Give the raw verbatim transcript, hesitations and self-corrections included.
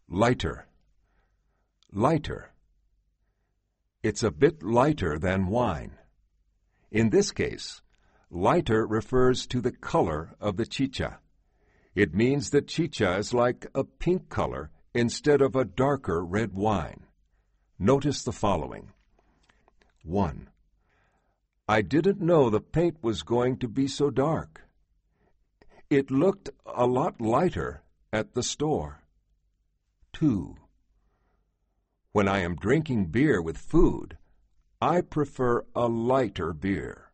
Lighter. Lighter. It's a bit lighter than wine. In this case, lighter refers to the color of the chicha. It means that chicha is like a pink color instead of a darker red wine. Notice the following. one. I didn't know the paint was going to be so dark. It looked a lot lighter at the store. two. When I am drinking beer with food, I prefer a lighter beer.